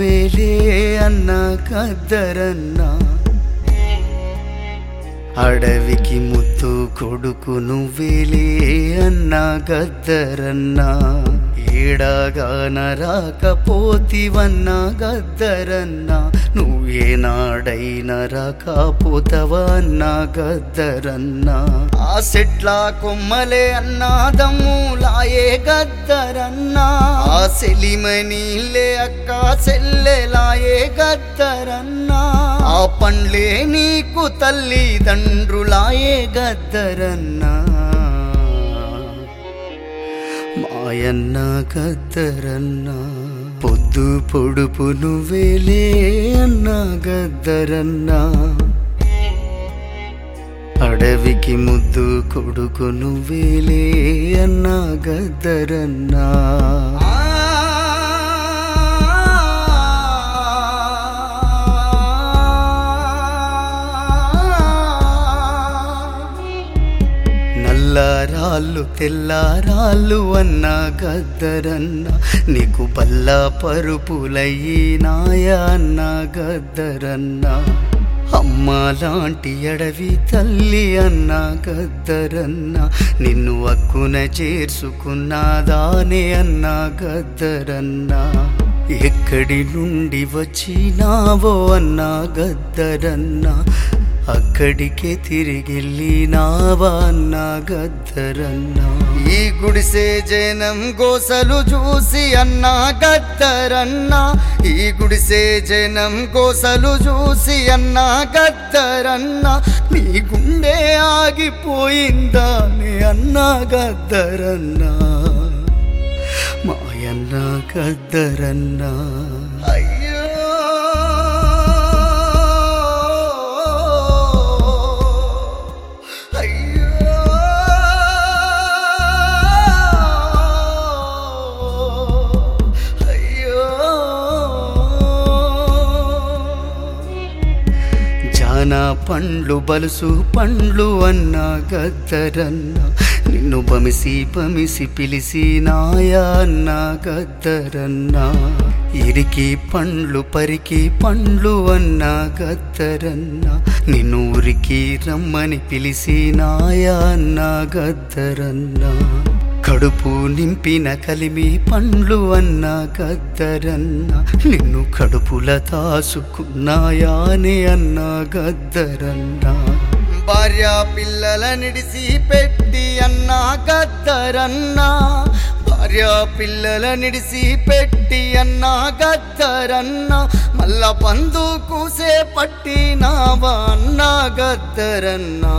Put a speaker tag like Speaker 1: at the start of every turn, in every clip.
Speaker 1: నువ్వేలే అన్నా గద్దరన్నా, అడవికి ముద్దు కొడుకు నువ్వేలే అన్నా గద్దరన్నా, ఏడాగాన రాకపోతివన్నా గద్దరన్నా, నువ్వేనాడైనా రాకపోతవన్నా గద్దరన్నా, ఆ సెట్ల కొమ్మలే అన్నాదమ్ములాయే గద్దరన్నా, ఆ సెలిమనీలే అక్క చెల్లెలాయే గద్దరన్నా, ఆ పండ్లే నీకు తల్లిదండ్రులాయే గద్దరన్నా, మాయన్న గద్దరన్నా, పొద్దు పొడుపు నువ్వేలే అన్నా గద్దరన్నా, అడవికి ముద్దు కొడుకు నువ్వేలే అన్నా గద్దరన్నా. నల్లరాళ్ళు తెల్లారాళ్ళు అన్నా గద్దరన్నా, నీకు బల్లా పరుపులయ్యినాయా అన్నా గద్దరన్నా, అమ్మ లాంటి అడవి తల్లి అన్నా గద్దరన్నా, నిన్ను అక్కున చేర్చుకున్నాదానే అన్నా గద్దరన్నా, ఎక్కడి నుండి వచ్చినావో అన్నా గద్దరన్నా, అక్కడికే తిరిగెళ్ళినావా అన్నా గద్దరన్నా, ఈ గుడిసే జనం గోసలు చూసి అన్నా గద్దరన్నా, ఈ గుడిసే జనం గోసలు చూసి అన్నా గద్దరన్నా, నీ గుండె ఆగిపోయిందా నే అన్నా గద్దరన్నా, మాయన్న గద్దరన్నా. జానా పండ్లు బలుసు పండ్లు అన్నా గద్దరన్నా, నిన్ను బమిసి బమిసి పిలిసినాయా అన్నా గద్దరన్నా, ఇరికి పండ్లు పరికి పండ్లు అన్నా గద్దరన్నా, నిన్ను ఊరికి రమ్మని పిలిసినాయా అన్నా గద్దరన్నా, కడుపు నింపిన కలిమి పండ్లు అన్నా గద్దరన్నా, నిన్ను కడుపుల తాసుకున్నాయానే అన్నా గద్దరన్నా, భార్య పిల్లల నిడిసి పెట్టి అన్నా గద్దరన్నా, భార్య పిల్లల నిడిసి పెట్టి అన్నా గద్దరన్నా, మళ్ళా పందుకూసే పట్టినావా అన్నా గద్దరన్నా,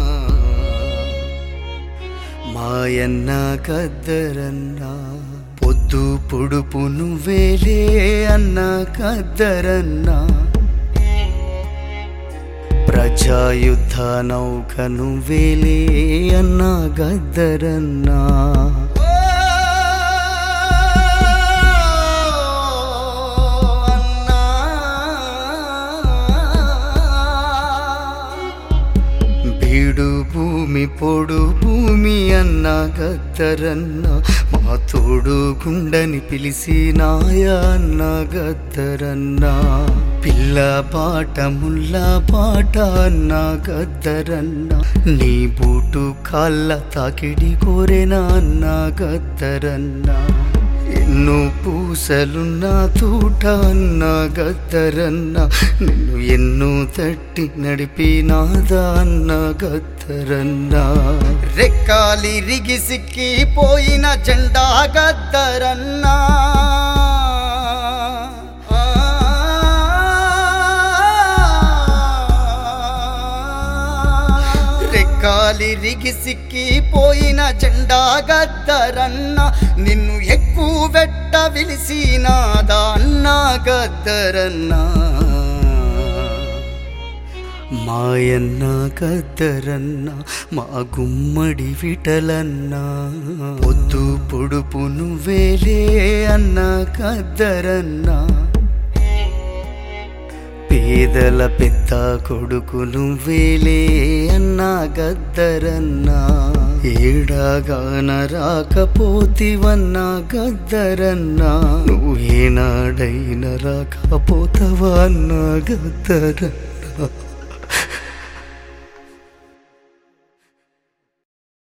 Speaker 1: మాయన్న గద్దరన్నా, పొద్దు పొడుపు నువ్వేలే అన్నా గద్దరన్నా, ప్రజాయుద్ధ నౌక నువ్వేలే అన్నా గద్దరన్నా, బీడు భూమి పొడు భూమి అన్నా గద్దరన్నా, మా తోడు గుండని పిలిసినాయా అన్నా గద్దరన్నా, పిల్ల పాట ముల్ల పాట అన్నా గద్దరన్నా, నీ బూటు కాళ్ళ తాకిడి కోరేనా అన్నా గద్దరన్నా, ఎన్నో పూసలున్నా తూట అన్నా గద్దరన్నా, నిన్ను ఎన్నో తట్టి నడిపినాదా అన్నా గద్దరన్నా, రెక్కాలిరిగి సిక్కిపోయిన జెండా గద్దరన్నా, రెక్కాలిరిగి సిక్కిపోయిన జెండా గద్దరన్నా, నిన్ను ఎక్కువ వెట్ట విలిసినాదా అన్నా గద్దరన్నా, మాయన్న గద్దరన్నా, మా గుమ్మడి విటలన్నా, పొద్దు పొడుపు నువ్వేలే అన్నా గద్దరన్నా, పేదల పెద్ద కొడుకు నువ్వేలే అన్నా గద్దరన్నా, ఏడాగాన రాకపోతివన్నా గద్దరన్నా, నువ్వేనాడైనా రాకపోతావన్నా గద్దరన్నా.